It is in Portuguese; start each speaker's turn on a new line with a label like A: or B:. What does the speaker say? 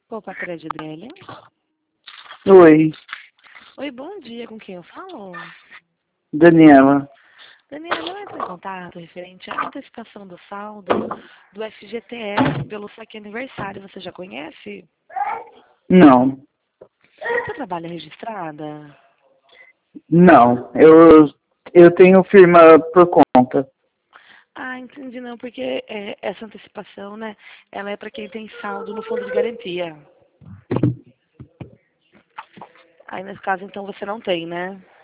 A: Opa, Crédito Adriele.
B: Oi,
A: Oi, bom dia. Com quem eu falo?
B: Daniela.
A: Daniela, eu entro em contato referente à antecipação do saldo do FGTS pelo saque aniversário. Você já conhece?
B: Não,
A: Você trabalha registrada?
B: não. Eu tenho firma por conta.
A: Ah, entendi não, porque essa antecipação, né, ela é para quem tem saldo no fundo de garantia. Aí, nesse caso, então, você não tem, né?